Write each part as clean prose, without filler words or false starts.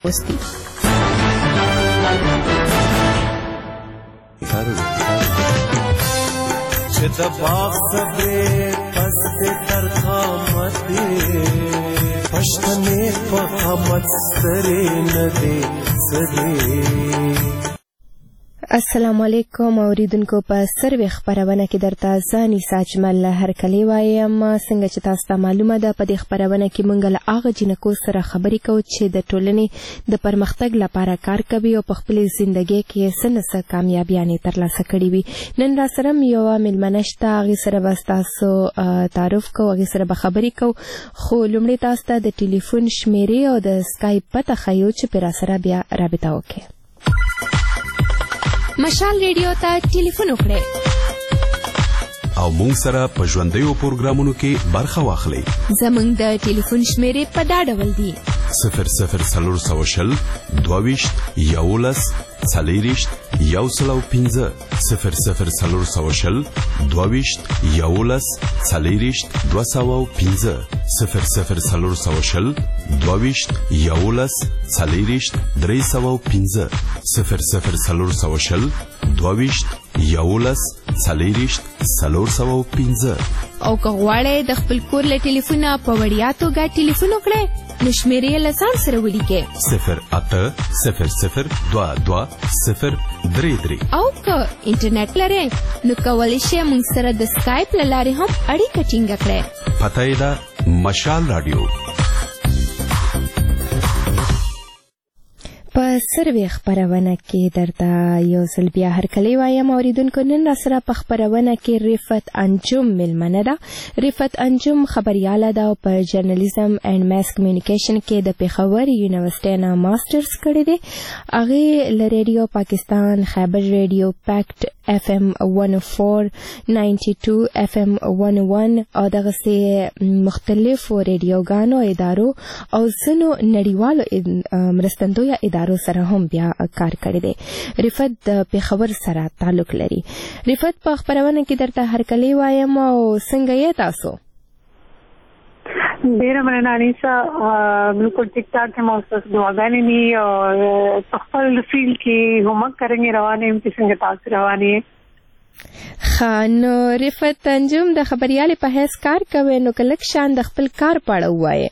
وستي چې د باغ صبرې پس دې تر قامت پښتنې په قامت سترې نه دې سدې. السلام علیکم اوریدونکو، په سروي خبرونه کې درته ځاني ساجمل هرکلی وایم. څنګه چې تاسو ته معلومه ده، په دې خبرونه کې مونږ له هغه جنکو سره خبرې کوو چې د ټولنې د پرمختګ لپاره کار کوي او په خپل ژوندۍ کې څه کامیابیانې ترلاسه کړې وي. نن را سره یو مېلمنه شته، هغې سره به تاسو تعارف کوو، هغې سره به خبرې کوو، خو لومړی تاسو ته د ټلیفون شمیرې او د سکایپ پته ښیو چې پرې راسره بیا رابطه وکړئ. مشال ریډیو ته ټلیفون وکړئ او مونږ سره په ژوندیو پروګرامونو کې برخه واخلئ. زمونږ د ټلیفون شمیرې په دا ډول دي: 00 22 11 40 105 00 22 11 40 205 00 22 11 40 305 00 22 11 40 305. او که غواړئ د خپل کور له ټلیفونه په وړیا توګه ټلیفون وکړئ، نو شمیرې له ځان سره ولیکئ 0800220333. او که انټرنیټ لرئ نو کولی شئ موږ سره د سکایپ له لارې هم اړیکه ټینګه کړئ. پته یې ده مشال رادیو. په سروي خبرونه کې درته یو ځل بیا هرکلی وایم. اوریدونکو، نن را سره په خبرونه کې رفت انجم مېلمنه ده. رفت انجم خبریاله ده او په جرنالیزم اینڈ ماس کمیونیکیشن کې د پېښور یونیورسټۍ نه ماسټرز کړی دی. هغې له ریډیو پاکستان، خیبر ریډیو، پیکټ FM 104، 92 FM 101 او دغسې مختلفو ریډیوګانو، ادارو او ځینو نړیوالو مرستندویه ادارو سره هم بیا کار کړی دی. رفت د پېښور سره تعلق لري. رفت، په خبرونه کې درته هرکلی وایم او څنګه یې تاسو؟ ډیره مننه انیسا، بالکل ټیک ټاک یم او ستاسو دعاګانې دي او په خپل فیلډ کې همت کرنې روانې یم چې څنګه تاسو روانې یې. ښه، نو رفت انجم د خبریالې په حیث کار کوئ، نو که لږ شان د خپل کار په اړه ووایئ.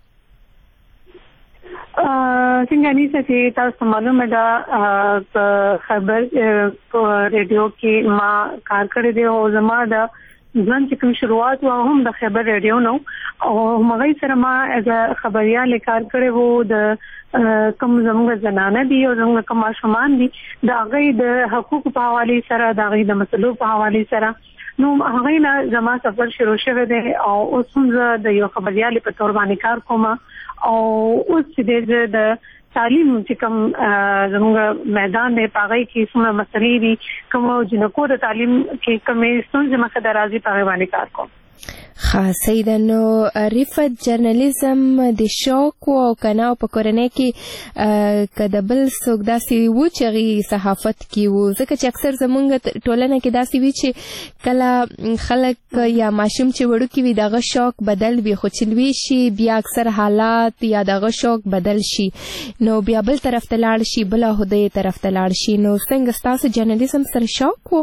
څنګه انیسا چې تاسو معلومه ده، په خبر ریډیو کې ما کار کړی دی او زما د ځان چې کوم شروعات و هم د خبر ریډیو نو او هغه سره ما از خبرياله کار کړی وو. د کوم زموږ زنانه دي او زموږ کوم ماشومان دي، د هغه د حقوقو په حواله سره، د هغه د مسلو په حواله سره، نو هغه نه زما سفر شروع شوه دی او اوس هم د یو خبرياله په تور باندې کار کوم. او اوس چې د تعلیم چې کوم زموږ میدان دی، پاغې کې څومره مسلې دي، کوم جنکو د تعلیم کې کومې ستونزې مخه درازي پاغې باندې کار کوم. خاصه ده. نو رفت جرنالیزم د شوق او کنه په کورنۍ کې کده بل څوک داسې و چې غي صحافت کې و، ځکه چې اکثر زمونږ ټولنه کې داسې وي چې کله خلک یا ماشوم چې وړوکی وي دغه شوق بدل وي، خو چې لوی شي بیا اکثر حالات یا دغه شوق بدل شي، نو بیا بل طرف ته لاړ شي، بل هدي طرف ته لاړ شي. نو څنګه ستاسو جرنالیزم سره شوق و؟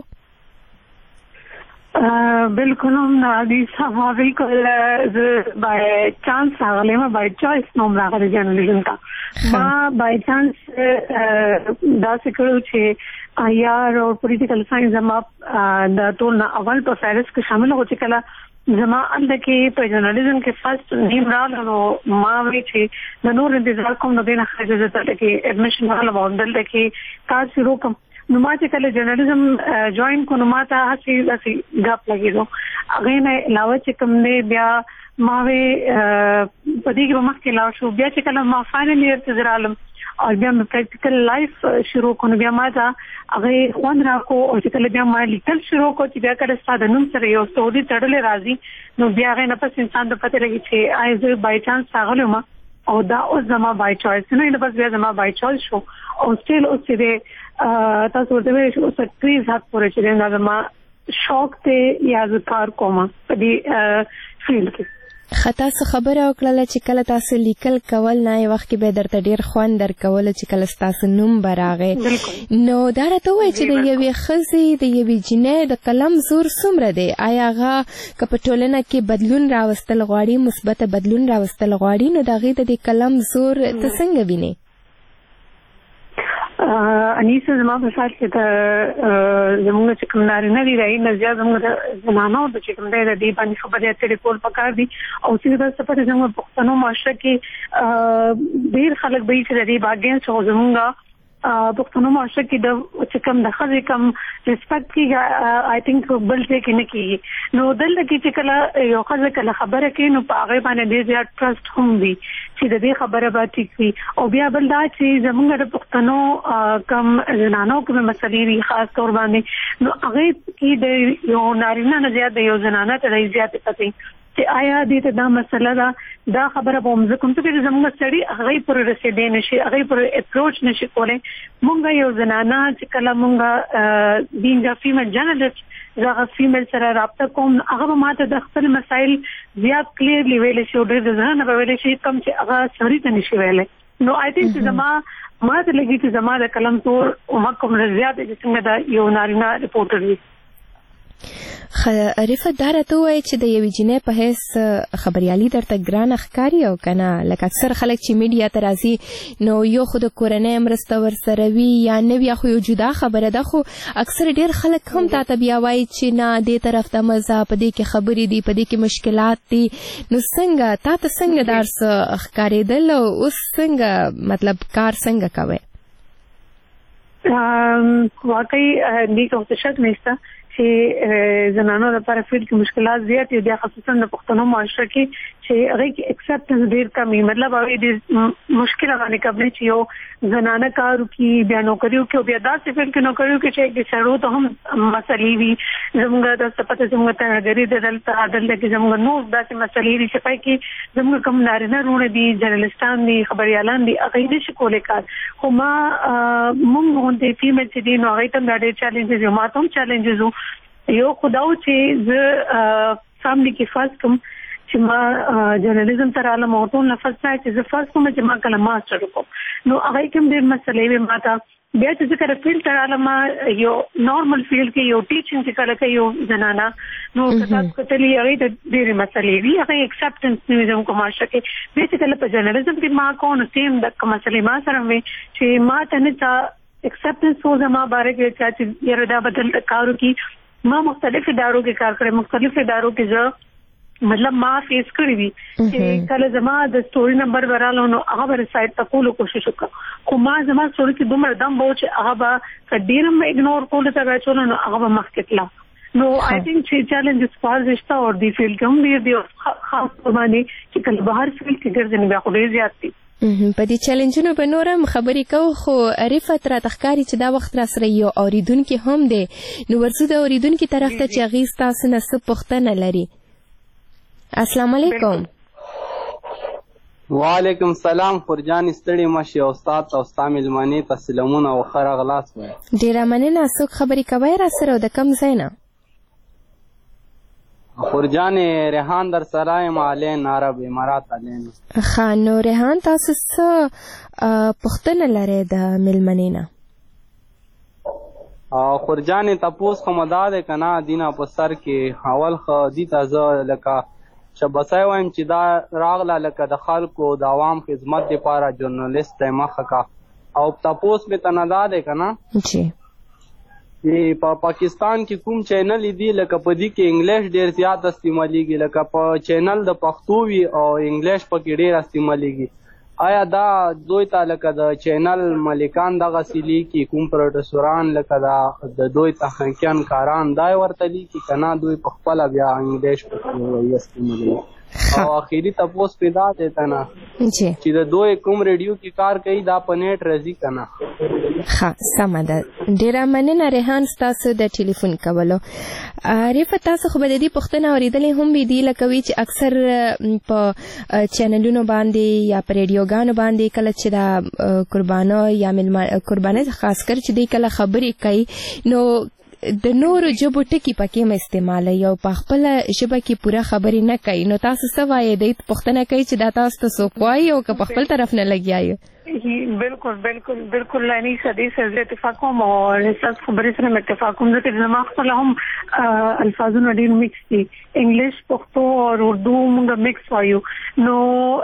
بالکل نه دي سما، بالکل بای چانس راغلی ما، بای چویس نوم راغلی جرنالیزم ته. ما بای چانس دا سکړو چې آیار او پولیټیکل ساينس زما د ټول نه اول په فارس کې شامل هو چې کله زما اند کې په جرنالیزم کې فرست نیم راغلو. ما وی چې د نور انتظار کوم نه دینه خاصه ته کې اډمیشن راغله وندل کې کار شروع کوم. نو ما چې کله جرنالیزم جوائن کو، نو ما ته هڅه غاپ لګیدو. هغه نه علاوه چې کوم نه بیا ما وی په دې کې مخکې لاړ شو. بیا چې کله ما فائنل ایئر ته زرالم او بیا مې پریکټیکل لایف شروع کړو، بیا ما ته هغه خوان راکو او چې کله بیا ما لیکل شروع کو چې بیا کله ساده نوم سره یو سعودي تړلې راځي، نو بیا هغه نه پس انسان ته پته لګي چې آی زه بای چانس راغلم او دا اوس زما بای چويس نه بس بیا زما بای چويس شو. او سټیل اوس دې تاسو ورته وایي چې اوس کریز هات پورې چې دا زما شوق ته یا ذکر کوم په دې فیلډ کې. خطا څه خبره وکړله چې کله تاسو لیکل کول نه یو وخت کې به درته ډیر خوند درکول چې کله ستاسو نوم به راغی نو دا راته ووایه چې د یوې ښځې د یوې جینۍ د قلم زور څومره دی آیا هغه که په ټولنه کې بدلون راوستل غواړي مثبته بدلون راوستل غواړي نو د هغې د دې قلم زور ته څنګه وینې انیسه زما په سات کې د زموږ چې کوم نارینه دي راځي نه زیات زموږ د زنانو د چې کوم دی د دې باندې خبرې اترې کول پکار دي او چې د سپورت زموږ پښتنو معاشره کې ډېر خلک به چې د دې باګین څو زموږ پښتنو معاشره کې د چې کوم د خځې کم ریسپیکټ کیږي آی تھنک بل څه کې نه کیږي نو دلته کې چې کله یو ښځه کله خبره کوي نو په هغې باندې ډېر زیات ټرسټ هم وي چې د دې خبره به ټیک وي او بیا بل دا چې زموږ د پښتنو کم زنانو کوم مسلې دي خاص طور باندې نو هغې کې د یو نارینه نه زیات د یو زنانه ته زیاتې پتې چې آیا دې ته دا مسله ده دا خبره به موږ کوم څه چې زموږ سړي هغې پورې رسېدی نشي هغې پورې اپروچ نشي کولی موږ یو زنانه چې کله موږ بینګ ا فیمیل جرنلسټ زه فیمیل سره رابطه کوم هغه به ماته د خپل مسایل زیات کلیرلی ویلی شي او ډېر د زړه نه به ویلی شي کوم چې هغه سړي ته نشي ویلی نو آی تھنک چې ما ته لګي چې زما د قلم تور عمر کومره زیات چې څنګه دا یو نارینه رپورټر وي رفت دا راته ووایه چې د یوې جینۍ په حیث خبریالي درته ګرانه ښکاري او که نه لکه اکثر خلک چې میډیا ته راځي نو یو خو د کورنۍ مرسته ورسره وي یا نه وي یا خو یو جدا خبره ده خو اکثر ډېر خلک هم تا ته بیا وایي چې نه دې طرف ته مه ځه په دې کې خبرې دي په دې کې مشکلات دي نو څنګه تا ته څنګه دا څه ښکارېدل او اوس څنګه مطلب کار څنګه کوئ واقعي دې کوم څه شک نشته چې زنانو لپاره فیل کې مشکلات زیات دي بیا خصوصا د پښتنو معاشره کې چې هغه کې اکسپټنس ډیر کم مطلب هغه ډیر مشکل باندې قبل چې یو زنانه کارو کې بیا نوکریو کې بیا داسې فیل کې نوکریو کې چې د سړو ته هم مسلې وي زموږ د سپته زموږ ته غری د دلته کې زموږ نو داسې مسلې دي چې پای کې زموږ کوم نارینه رونه دي جرنالستان دي خبريالان دي هغه نشي کولای کار خو ما موږ غونډې فیمیل چې دي نو هغه ته ډېر چیلنجز یو ما ته چیلنجز یو خداو چې زه فاملی کې فرض کوم چې ما جرنالیزم تر عالم او ټول نفس نه چې زه فرض کوم چې ما کله ماستر وکم نو هغه کوم ډېر مسلې وي ماته بیا چې کله فیل تر عالم یو نارمل فیل کې یو ټیچینګ چې کله کوي یو زنانه نو کتاب کتلې هغه د ډېر مسلې وي هغه اکسپټنس نیوزم کومه شکه بیا چې کله په جرنالیزم کې ما کو نو سیم د کوم مسلې ما سره وي چې ما ته نه اکسپټنس هو زما باره کې چې یره دا بدل کارو کې ما مختلف ادارو کې کار کړم مختلف ادارو کې زه مطلب ما فیس کړی وی چې کله زما د سټوري نمبر ورالو نو هغه سایت ته کولو کوشش وکړ خو ما زما سټوري کې دومره دم بو چې هغه کډیرم اګنور کول ته راچول نو هغه مخکتلا نو آی تھنک چې چیلنجز فارزشتا اور دی فیلډ کوم دی خاص باندې چې کله بهر فیلډ کې ګرځنی بیا خو ډیر زیات دي په دې چیلنجونو به نورم خبرې کوو خو رفت راته ښکاري چې دا وخت را سره یو اوریدونکي هم دی نو ورځو د اوریدونکي طرف ته چې هغې ستاسو نه څه پوښتنه لري السلام علیکم وعلیکم السلام خورجان ستړي مشي او استاد او ستا مېلمنې ته سلامونه او ښه راغلاست وایه ډېره مننه څوک خبرې کوئ را سره او د کوم ځای نه خورجان ریحان در سره یم علین عرب امارات علین ښه نو ریحان تاسو څه پوښتنه لرئ د مېلمنې نه خورجان تپوس خو مو دا دی که نه دینه په سر کې اول خو دې ته زه لکه شبسی وایم چې دا راغله لکه د خلکو د عوام خدمت دپاره جرنالست دی مخه کا او تپوس مې ته نه دا دی که نه جی په پاکستان کې کوم چینل دي لکه په دې کې انګلیش ډېر زیات استعمالیږي لکه په چینل د پښتو وي او انګلیش پکې ډېر استعمالیږي آیا دا دوی ته لکه د چینل مالکان دغسې لیکي کوم پروډوسران لکه د دوی تخنیکیان کاران دا یې ورته لیکي که نه دوی په خپله بیا انګلیش پکې استعمالوي او اخري تپوس پیدا دی ته نه چې د دوی کوم ریډیو کې کار کوي دا په نیټ راځي که نه ښه سمه ده ډېره مننه ریحان ستاسو د ټلیفون کولو رفت تاسو خو به د دې پوښتنه اورېدلې هم وي دي لکه وي چې اکثر په چینلونو باندې یا په ریډیوګانو باندې کله چې دا قربانو یا قربانۍ خاص کر چې دوی کله خبرې کوي نو د نورو ژبو ټکي پکې م استعمالوي او په خپل ژبه کې پوره خبرې نه کوي، نو تاسو څه وایي؟ دوی پوښتنه کوي چې دا تاسو ته څوک وایي او که په خپل طرف نه لګیایي. بالکل بالکل بالکل یعنی صدی سره اتفاق کوم او تاسو خبرې سره اتفاق کوم چې زما خپل هم الفاظونه ډېر مکس دي، انګلیش، پښتو او اردو موږ مکس وایو. نو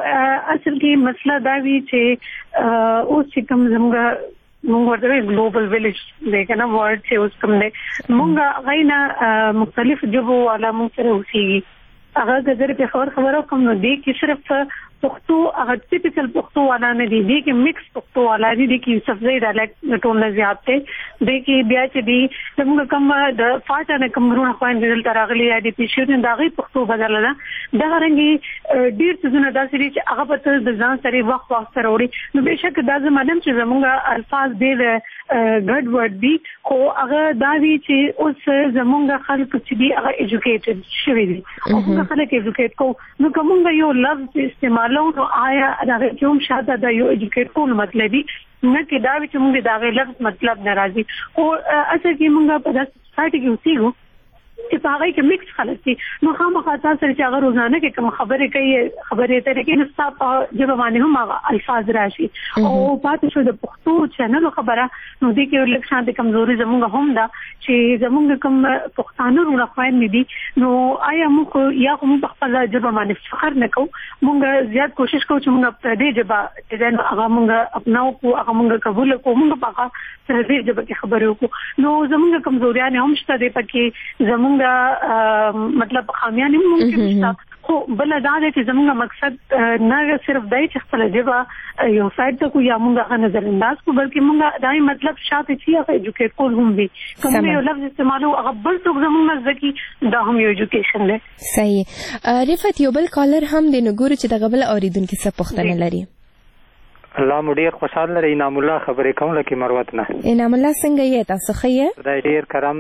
اصل کې مسله دا وی چې اوس چې کوم موږ ورته ګلوبل ویلیج دی کنه ورډ چې اوس کوم دی موږ غینا مختلف ژبو والا موږ سره اوسېږي. هغه د دې په خبرو کوم نو دی کې صرف پښتو هغه ټیپیکل پښتو والا نه دی کې مکس پښتو والا دی کې سبزی ډایلکټ ټول نه زیات دی کې بیا چې دی موږ کوم د فاټه نه کومرونه خويند دل تراغلي یا د پیښو د هغه پښتو بدل نه دا رنګي ډیر څه داسې دي چې هغه په د ځان سره وخت سره وړي. نو بهشکه دا زموږ چې زموږ الفاظ ډیر ګډ ورډ دي خو هغه دا وی چې اوس زموږ خلک چې دی هغه ایجوکیټډ شوي دي او موږ خلک ایجوکیټ کو نو کومه یو لفظ استعمالو نو آیا دا کوم شاده دا یو ایجوکیټ کول مطلب دی نه کې دا چې موږ دا غي لفظ مطلب ناراضي او اصل کې موږ په داسې سایت کې اوسېږو چې په هغه کې مکس خلک دي. نو خامخا تاسو چې هغه روزانه کې کوم خبرې کوي خبرې ته کې نستا په جواب باندې هم هغه الفاظ راشي او پاتې شو د پښتو چینل خبره نو دې کې لږ شانتي کمزوري زموږ هم دا چې زموږ کوم پښتانه رونه خوایند دي. نو آیا موږ یا هم په خپل جواب باندې فخر نکو، موږ زیات کوشش کوو چې موږ په دې جواب چې هغه موږ اپناو کو هغه موږ قبول کو موږ په سره دې جواب کې خبرې وکړو. نو زموږ کمزوریان هم شته دې پکې زموږ مطلب خامیان ممکن شته خو بل دا دی چې زموږ مقصد نه صرف دای چې خپل جواب یو سایت ته کو یا موږ نظر انداز کو بلکې موږ دای مطلب شاته چې هغه ایجوکیټ کول هم دي کوم یو لفظ استعمالو هغه بل څوک زموږ ځکه دا هم یو ایجوکیشن دی. صحیح. رفعت یو بل کالر هم د نګورو چې د غبل اوریدونکو څخه پوښتنه لري. الله مو ډیر خوشاله لري. انعام الله خبرې کوم لکه مروت نه. انعام الله څنګه یې تاسو ښه؟ دا ډیر کرم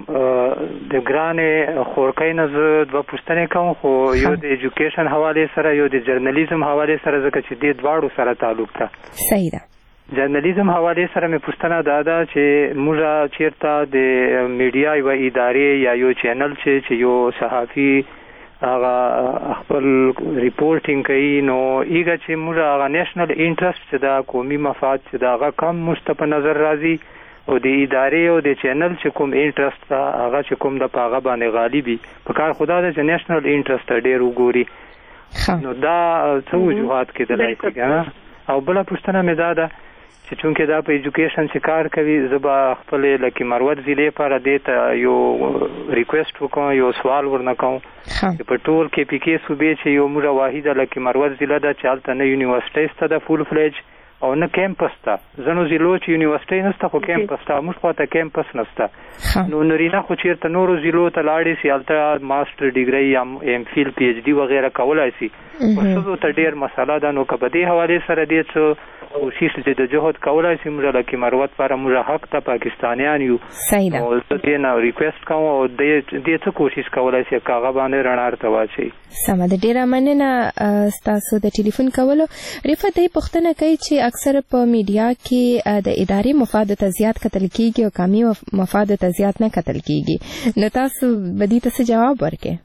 د ګرانې خورکۍ نه زه دوه پوښتنې کوم خو یو د ایجوکیشن حواله سره یو د جرنالیزم حواله سره ځکه چې د دواړو سره تعلق ده. صحیح ده. جرنالیزم حواله سره مې پوښتنه ده چې موږ چیرته د میډیا یو ادارې یا یو چینل چې یو صحافي هغه خپل ریپورټینګ کوي نو ایګه چې موږ هغه نېشنل انټرست چې دا قومي مفاد چې دا هغه کم مستپ نظر راځي او د ادارې او د چینل چې کوم انټرست هغه چې کوم د پاغه باندې غالبي په کار خدا د نېشنل انټرست ډېر وګوري نو دا څه وجوهات کې دلایي او بل پوښتنه مې ده چې چونکه دا په ایجوکیشن چې کار کوي زبا خپل لکه مروت ضلع پر دې یو ریکوست وکم یو سوال ورنکوم چې په ټول کې پی کې صوبې چې یو موږ واحده لکه مروت ضلع د چالت نه یونیورسيټي ست د فول فلیج او نه کیمپس ته زنو ضلعو چې یونیورسيټي نسته خو کیمپس ته موږ خو ته کیمپس نسته نو نرینا خو چیرته نورو ضلعو ته لاړې سیالته ماستر ډیګري یا ام فیل پی ایچ ډي وغیرہ کولای شي ورته ته ډیر مسله ده نو کبه دې حواله سره دې څه کوشش دې د جهاد کولای شي موږ لکه مروت پر موږ حق ته پاکستانیان یو او دې نه ریکوست کوم او دې څه کوشش کولای شي کاغه باندې رڼا ته واچي. سم د ډیره مننه تاسو د ټلیفون کولو. رفعت دې پوښتنه کوي چې اکثر په میډیا کې د اداري مفاد ته زیات قتل کیږي او قومي مفاد ته زیات نه قتل کیږي نو تاسو بدی ته څه جواب ورکړئ؟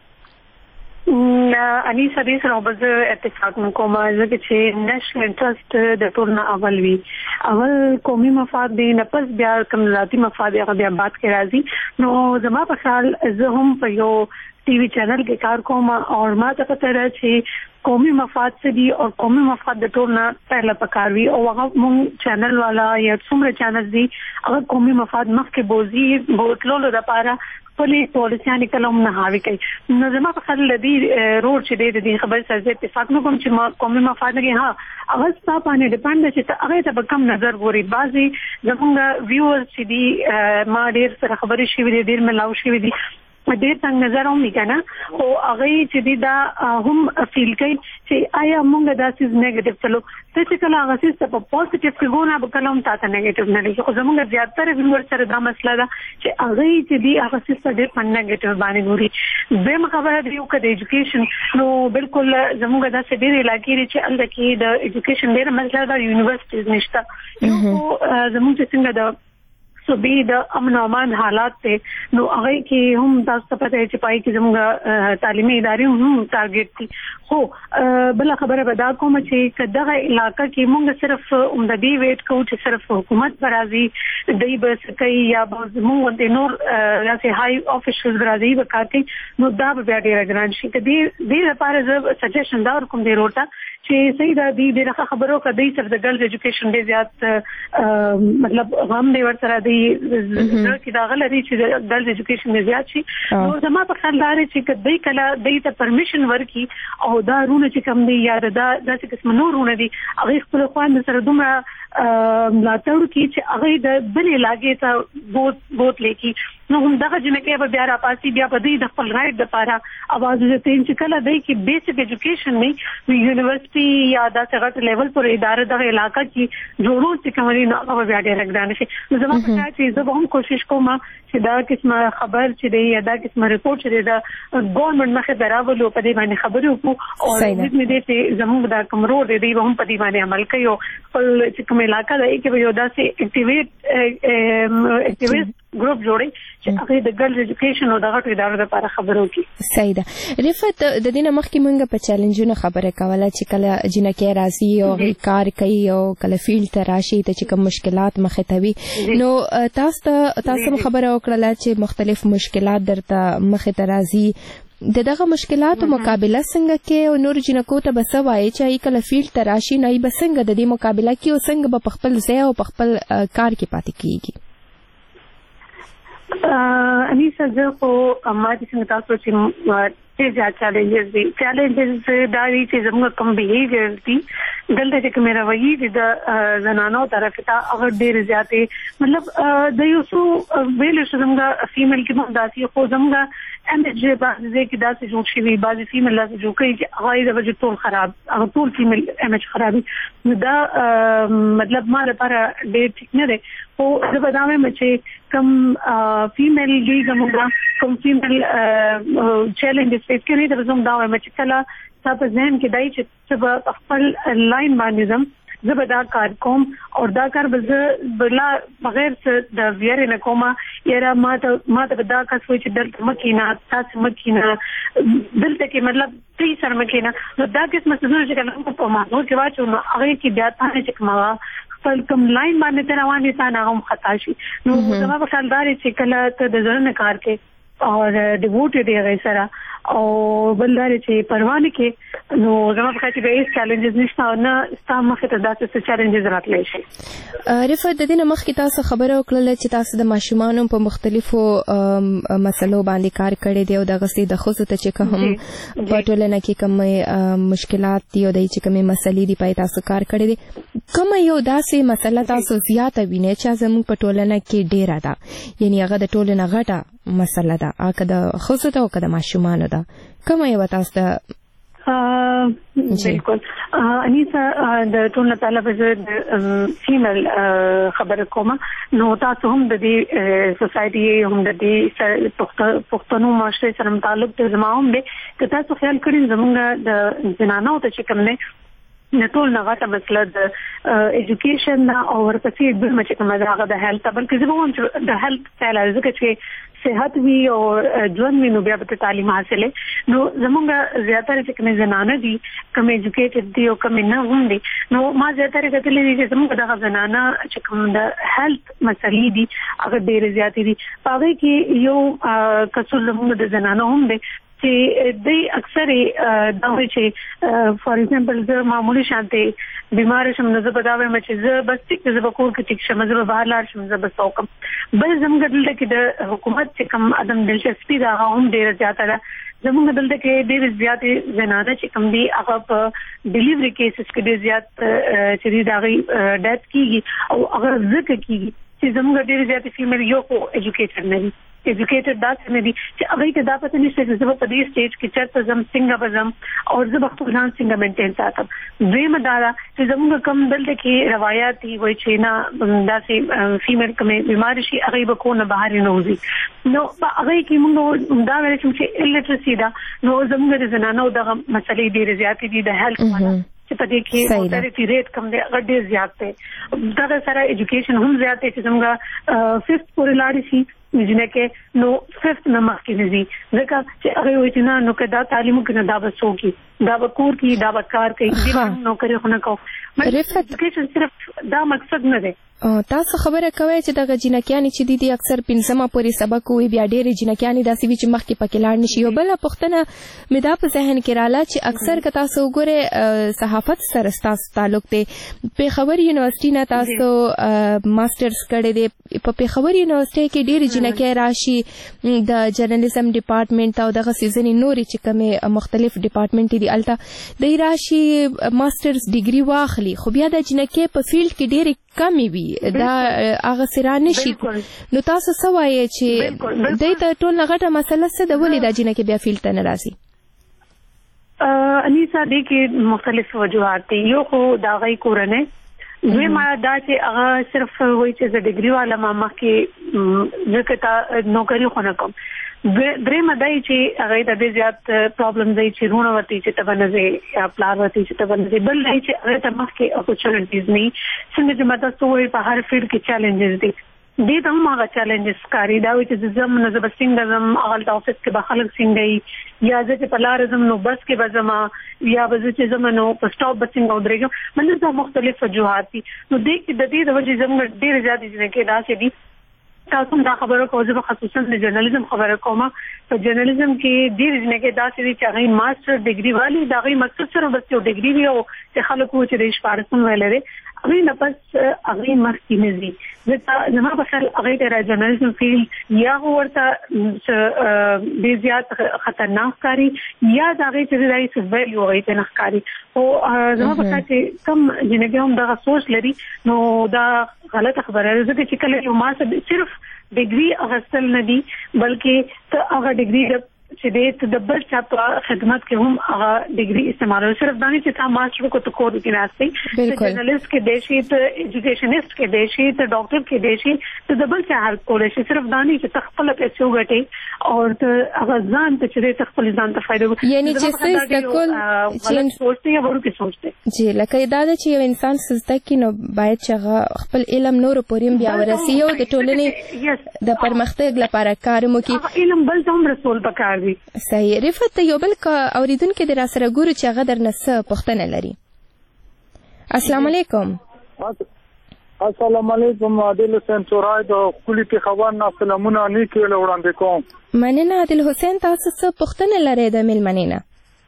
اني سړي سره وبز اتفاق کوم چې نېشنل انټرست د ټولنه اول وی اول قومي مفاد دی نه پس بیا کوم ذاتي مفاد هغه بیا بات کې راځي نو زما په خیال زه هم په یو ٹی وی چینل کې کار کوم او ما ته پته را چې قومي مفاد څه دي او قومي مفاد د ټولنه پهله پکاروي او هغه مونږ چینل والا یا څومره چینل دي هغه قومي مفاد مخکې بوزي بوتلولو لپاره پولیس پالیسیان کلم نه هاوی کوي نو زما په خل لدی روډ چې د خبر سره اتفاق نه کوم چې ما قومي مفاد نه ها هغه ستاسو باندې ډیپند چې هغه ته کم نظر ګوري بعضي زموږ ویورز چې دي ما ډیر سره خبرې شوې دي ډیر ملاو شوې دي ډیر څنګه نظر هم وکړه او هغه چې دا هم فیل کوي چې آیا موږ دا سیز نیگیټیو چلو چې کله هغه سیز په پوزټیو کې ګونه به کلم تاسو نیگیټیو نه لګي خو زموږ زیاتره ویور سره دا مسله ده چې هغه چې دی هغه سیز ډیر په نیگیټیو باندې ګوري به خبره دی یو کده ایجوکیشن نو بالکل زموږ دا څه ډیر علاقې چې الته کې د ایجوکیشن ډیر مسله ده یونیورسيټیز نشته یو زموږ څنګه د صوبې د امن او امان حالات ته نو هغه کې هم تاسو ته پته چې پای کې زموږ تعلیمي ادارې هم ټارګټ دي خو بل خبره ودا کوم چې کداغه علاقې کې موږ صرف عمددي ویټ کوو چې صرف حکومت برازي دای بس کوي یا موږ د نور راځي هاي افیشلز برازي وکاتي نو دا بیا ډیر ګران شي کدي دې لپاره زه سجیشن دا ورکوم دی روټه چې صحیح دا دی دغه خبرو کدی سر د ګرلز ایجوکیشن ډیر زیات مطلب غم دی ورسره دی چې دا غلري چې ګرلز ایجوکیشن زیات شي نو زما په خیال دا چې کدی کله دې ته پرمیشن ورکي او دا رونه چې کم دی یا دا چې قسم نور رونه دي هغه خپل خوان سره دومره ملاتړ کی چې هغه د بلې لاګې ته بوت لیکي نو هم دغه جنکه به بیا را پاسي بیا په دې د خپل رائټ د لپاره आवाज ورته چې کله دای کې بیسیک ایجوکیشن نه وی یونیورسيټي یا د څنګه لیول پر ادارې د علاقې کې جوړول چې کومې نه هغه بیا ډېر ګران شي نو زما په خیال چې زه به هم کوشش کوم چې دا قسمه خبر چې دی یا دا قسمه ریپورت چې دا ګورنمنت مخه دراولو په دې باندې خبرې وکړو او دې دې چې زموږ دا کمرو دې هم په دې باندې عمل کوي او خپل چې کومه علاقې ده کې به یو داسې اکټیویټ ګروپ جوړي چې هغه د ګرلز ایجوکیشن او دغه ادارو لپاره خبرو کوي صحیح ده رفعت د دې مخکې مونږ په چیلنجونو خبره کوله چې کله جنکه راځي او کار کوي او کله فیلډ ته راشي ته چې کوم مشکلات مخه توي نو تاسو خبره وکړه چې مختلف مشکلات درته مخه ته راځي دغه مشکلاتو مقابله څنګه کې او نور جنکو ته بس وایي چې کله فیلډ ته راشي نه به څنګه د دې مقابله کې او څنګه په خپل ځای او په خپل کار کې پاتې کیږي انیسه زه خو ما د څنګه تاسو چې زیات چیلنجز دي دا دي چې زموږ کوم بیهیویر دي دلته چې کومه رویه دي د زنانو طرف ته هغه ډېر زیاتې مطلب د یو څو ویل څنګه فیمیل کې مداسي خو زموږ امیج بعضی کې داسې جوړ شي بعضی فیمیل داسې جوړ کوي چې هغه د وجه ټول خراب هغه ټول فیمیل امیج خرابي دا مطلب ما لپاره ډېر ټیک نه دی خو زه به دا وایم چې کوم فیمیل دی کوم فیمیل چیلنجز فیس کوي دا زموږ دا وایم چې کله تاسو ځین کې دای چې خپل لاین باندې زه به دا کار کوم او دا کار بلا بغیر د ویره نه کومه یاره ما ته دا کس وای چې دلته مکینا تاسو مکینا دلته کې مطلب پری سره مکینا نو دا قسمه څه چې کله په ما نو چې واچو نو هغه کې بیا ته چې کومه خپل کوم لاین باندې ته روانې تا نه هم خطا شي نو زما په خیال دا چې کله ته د ځړنه کار کې اور ډیوټډ دی غیسره او بلدار چې پروانه کې نو زما په خاطر به هیڅ چیلنجز نشته نه ستاسو مخه ته داسې چیلنجز راتلی شي رفعت د دې مخکې تاسو خبره وکړه چې تاسو د ماشومانو په مختلفو مسلو باندې کار کړی دی او د غسې د خصوص ته چې کوم په ټولنه کې کوم مشکلات دي او د چې کوم مسلې دی پای تاسو کار کړی دی کوم یو داسې مسله تاسو زیاته وینئ چې زموږ په ټولنه کې ډیره ده یعنی هغه د ټولنه غټه مسله ده هغه د خصوص او د ماشومانو ده کوم یو تاسو بالکل انیسا د ټول طالب د فیمیل خبر کومه نو تاسو هم د دې سوسايټي هم د دې پښتنو معاشره سره تعلق د زموږ به که تاسو خیال کړئ زموږ د جنانو ته چې کوم نه ټول نه غاټه مسله د ایجوکیشن او ورپسې د مچ کومه دغه د هیلث بلکې زه هم د هیلث سره ځکه چې صحت وی او ژوند وی نو بیا به تعلیم حاصله نو زمونږ زیاتره چې کوم زنانه دي کوم ایجوکیټډ دي او کوم نه هم دي نو ما زیاتره کتلې دي چې زمونږ دغه زنانه چې کوم د هیلث مسلې دي هغه ډېر زیاتې دي هغه کې یو کڅول زمونږ د زنانه هم دي چې د اکثر دا وایي چې فار ایگزامپل زه معمولی شانته بیمار شم نو زه په دا وایم چې زه بس ټیک زه به کور کې ټیک شم زه به بهر لاړ شم زه به څوکم بل زموږ دلته کې د حکومت چې کوم عدم دلچسپي دا هم ډېر زیاته ده زموږ دلته کې ډېر زیاتې زنانه چې کوم دي هغه په ډیلیوري کیسز کې ډېر زیات چې دا غي ډیث کیږي او هغه ځکه کیږي چې زموږ ډېر زیاتې فیمیل یو خو ایجوکیټډ نه دي ایجوکیټډ دا څه نه دي چې هغه ته دا پته نشته چې زه په دې سټیج کې چرته زم څنګه بزم او زه به خپل ځان څنګه مینټین ساتم دویمه دا چې زموږ کوم دلته کې روایت دي وایي چې نه داسې فیمیل کومه بیماری شي هغه به کو نه بهر نه وځي نو هغه کې موږ دا ویل چې الټرسي دا نو زموږ د زنانو دغه مسلې ډېرې زیاتې دي د هیلث چې په دې کې موټریټي ریټ کم دی هغه ډېر زیات دی دا سره ایجوکیشن هم زیات دی چې څنګه 5th پورې لاړ شي جنکه نو 5th نمبر کې نزي ځکه چې هغه وایي چې نو کدا تعلیم کې دا بسو کې دا وکور کې دا وکار کوي دې نوکری خو نه کو ایجوکیشن صرف دا مقصد نه دی تاسو خبره کوي چې دغه جنکیانی چې دي اکثر 15 پورې سبق وي بیا ډېر جنکیانی داسې وي چې مخکې پکې لاړ نشي یو بل پښتنه مې دا په ذهن کې رااله چې اکثر که تاسو وګوره صحافت سره تاسو تعلق دی پیښور یونیورسيټي نه تاسو ماسترز کړی دی په پیښور یونیورسيټي کې ډېر جنکې راشي د جرنالیزم ډپارټمنټ او دغه سیزن نوري چې کومه مختلف ډپارټمنټ دي الته د راشي ماسترز ډیګري واخلي خو بیا د جنکې په فیلډ کې ډېر کمی وي دا هغه سرانه شي نو تاسو څه وایي چې د ته ټول غټه مسله څه د ولې د جنکې بیا فیلډ ته نه راځي انیسا دې کې مختلف وجوهات دي یو خو دا غي کورنه دوی ما دا چې هغه صرف وایي چې د ډیګري والا ما کې ځکه تا نوکری خو نه کوم درې مدای چې هغه د دې زیات پرابلم دی چې رونه وتی چې تبنځي یا پلان وتی چې تبنځي بل دی چې هغه ته مخکې اپورچونټیز نه څنګه چې ماته سوې په هر فیلډ کې چیلنجز دي دې ته هم هغه چیلنجز کاری دا وي چې زم نه زب سنگزم هغه د افیس کې بخلک سنگي یا چې په لار زم نو بس کې بزما یا بز چې زم نو په سټاپ بسنګ او درېږم منځ دا مختلف وجوهات دي نو دې د دې د وجې زم ډېر زیات دي چې دا چې دي تاسو دا خبره کوم چې خصوصا د جرنالیزم خبره کوم په جرنالیزم کې ډېر ځنه دا چې هغه ماستر ډیګري والی دا غي مقصد سره بس یو ډیګري وي او چې خلکو چې د شپارسم ویلره هغه نه پس هغه مخکې نه دي ځکه زما په خیال هغه د جرنالیزم فیلډ یا ورته ډېر زیات خطرناک کاری یا دا غي چې دای څه ویلیو غي ته نخکاری او زما په خیال چې کم جنګ هم دا سوچ لري نو دا غلط خبره ده چې کله یو ماستر صرف ډیګري اغستل نه دي بلکې ته هغه ډیګري چې دې د بل چا په خدمت کې هم هغه ډیګري استعمالول صرف دانی چې تا ماستر کو ته کور کې راځي جرنالست کې دیشي ته ایجوکیشنست کې دیشي ته ډاکټر کې دیشي ته د بل چا هر کولای شي صرف دانی چې تخپل پیسې وګټي او ته هغه ځان ته چې تخپل ځان ته فائدہ یعنی چې څه د کول چې سوچته یا ورته سوچته جی لکه دا چې یو انسان سزده کې نو باید چې خپل علم نور پورې بیا ورسي او د ټولنې د پرمختګ لپاره کار مو کوي علم بل هم رسول پکار صحیح رفت یو بل اوریدونکو د را سره ګورو چې هغه درنه څه پوښتنه لري السلام علیکم السلام علیکم عادل حسین چورای د کلی پیښور نه سلامونه نیکی وړاندې کوم مننه عادل حسین تاسو څه پوښتنه لرئ د ملمنې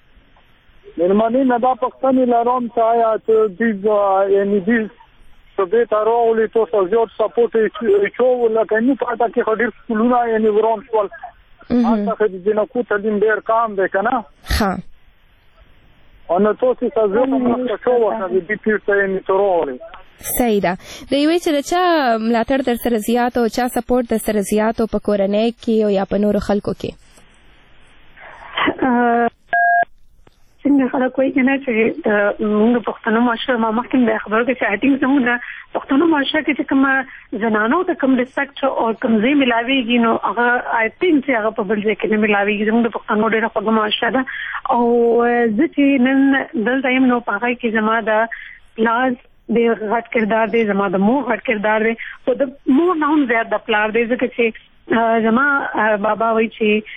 نه دا پوښتنه لرم چې آیا چې یعنی دې به تاسو ته زیات سپورټ چې لکه نو پاتې کې خډیر سکولونه یعنی ورون شول اته د جنکو تعلیم ډیر کم دی کنه ها ان تاسو ته زموږ مخکښو وخت د دې پیټه نه تروري صحیح ده د یوې چې چا ملاتړ در سره زیات او چا سپورټ در سره زیات او په کورنۍ کې او یا په نورو خلکو کې څنګه خلک کوي کنه چې موږ پښتنو معاشره ما مخکې د خبرو کې چې اټینګ څنګه د پښتنو معاشره کې چې کوم زنانو ته کوم ریسپیکټ او کوم ځای ملاويږي نو هغه آی تھنک چې هغه په بل ځای کې نه ملاويږي زموږ د پښتنو ډېره خوږه معاشره ده او زه چې نن دلته یم نو په هغه کې زما د پلاز د غټ کردار دی زما د مور غټ کردار دی او د مور نه هم زیات د پلار دی ځکه چې زما بابا وایي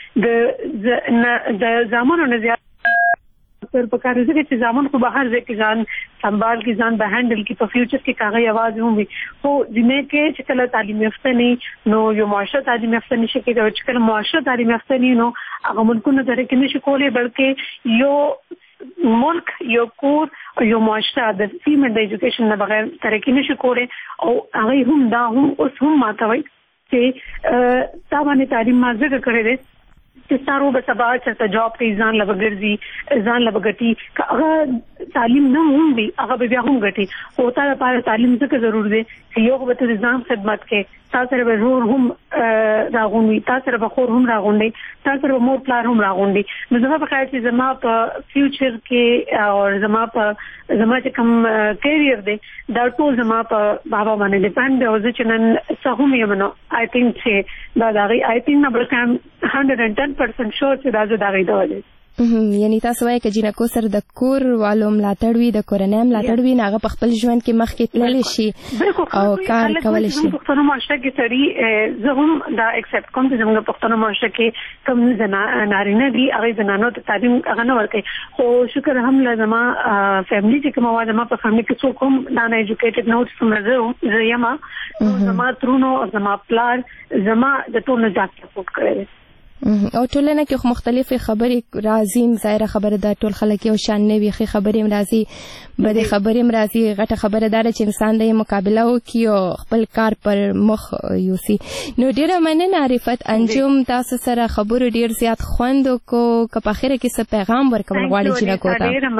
چې د زامنو نه زیات پر پکار دي چې ځامن خو بهر ځای کې ځان سنبال کې ځان به هندل کې په فیوچر کې کاغذ आवाज هم وي خو ځینې کې چې کله تعلیم یافته نه نو یو معاشره تعلیم یافته نشي کېدای چې کله معاشره تعلیم یافته نه نو هغه ملکونه ترقی نشي کولای بلکې یو ملک یو کور یو معاشره د فیمل د ایجوکیشن نه بغیر ترقی نشي کولای او هغه هم دا هم اوس هم ماتوي چې تا باندې تعلیم ما زده کړې ده چې سارو به سبا چې جاب کې ځان لګرځي ځان لګټي هغه تعلیم نه هم وي هغه بیا هم غټي او تا لپاره تعلیم څه ضروري دی چې یو به ته ځان خدمت کې تاسو سره به زور هم راغونډي تاسو سره به خور هم راغونډي تاسو سره مور پلار هم راغونډي نو زما په خیال چې زما په فیوچر کې او زما چې کوم کیریئر دی دا ټول زما په بابا باندې ډیپند او چې نن څه هم یم نو آی تھنک چې دا غي آی تھنک نه بلکې 110% شور چې دا زه دا غي دی یعنی تاسو وایي چې جنکو سره د کور والو ملاتړ وي د کورنۍ ملاتړ وي هغه په خپل ژوند کې مخکې تللی شي او کار کولی شي. پښتنو معاشره کې سړي زه هم دا اکسپټ کوم چې زموږ پښتنو معاشره کې کوم نارینه دي هغه زنانو ته تعلیم هغه نه ورکوي خو شکر هم لازمه فیملی چې کوم واه زما په فیملی کې څوک هم دا نه ایجوکیټډ نوټ سمره زه یم زما ترونو زما پلار زما د ټولو ځان سپورټ کوي او ټولنه کې مختلفې خبرې راځي ظاهره خبره ده ټول خلک یو شان نه وي ښې خبرې هم راځي بدې خبرې هم راځي غټه خبره دا ده چې انسان د مقابله وکړي او خپل کار پر مخ یوسي. نو ډېره مننه رفت انجم تاسو سره خبرو ډېر زیات خوند وکړو که په اخره کې څه پیغام ورکول غواړئ جنکو ته؟ ډېره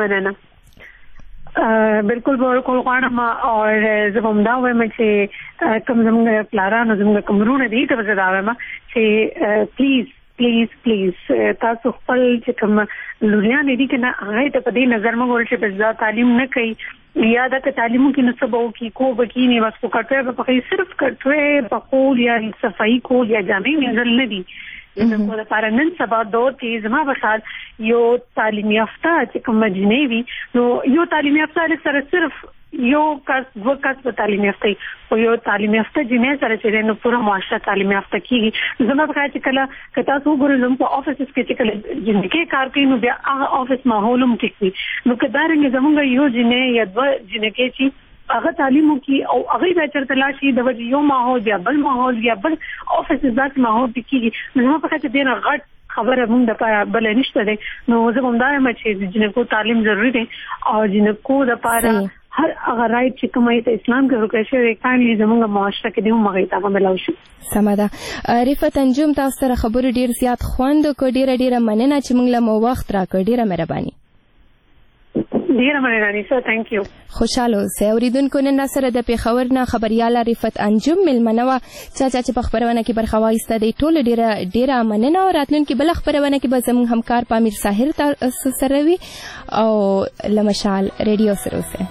مننه بالکل ورکول غواړم او زه هم دا وایم چې کوم زموږ پلارانو زموږ کوم وروڼه دي ته به زه دا وایم چې پلیز تاسو خپل چې کوم لوریانې دي کنه هغه ته په دې نظر مګول چې بس تعلیم نه کوي یا دا ته تعلیمو کې نو سبو کې کو بکی نه واسو کټوي په کې صرف کټوي په کول یا صفائی کول یا جامې منزل نه دي نو په لپاره نن سبا دوه تیز ما بخال یو تعلیم یافته چې کوم جنې وي نو یو تعلیم یافته سره صرف یو کس دو کس په تعلیم یافته او یو تعلیم یافته جنې سره چې نو پوره معاشره تعلیم یافته کیږي زما په خیال چې کله تاسو وګورئ په افیسز کې چې کله جنې کار کوي نو بیا هغه افیس ماحول هم ټیکي نو کدارنګ زمونږ یو جنې یا دو جنې کې چې هغه تعلیمو کې او هغه به چرته لاشي د وجه یو ماحول بیا بل ماحول بیا بل افیسز ذات ماحول ټیکي نو په خیال چې دینه غټ خبره موږ د پاره بل نشته دی نو زه هم دا یم چې جنکو تعلیم ضروری دی او جنکو د پاره هر هغه رائټ چې کومه ته اسلام کې ورکړل شوی کانلی زموږ معاشره کې دی مغه ته ملاو شي. سمه ده رفت انجم تاسو سره خبرو ډیر زیات خوند کو ډیره مننه چې موږ له مو وخت راکړ ډیره مهرباني. ډیره مننه سر ثانک یو. خوشاله اوسئ اوریدونکو نن سره د پیښور نه خبرياله رفت انجم ملمنوه چې په خبرونه کې برخه واخیسته دی ټول ډیره مننه او راتلونکي بل خبرونه کې به زموږ همکار پامیر ساحر تاسو سره وي او لمشال ریډیو سره اوسئ.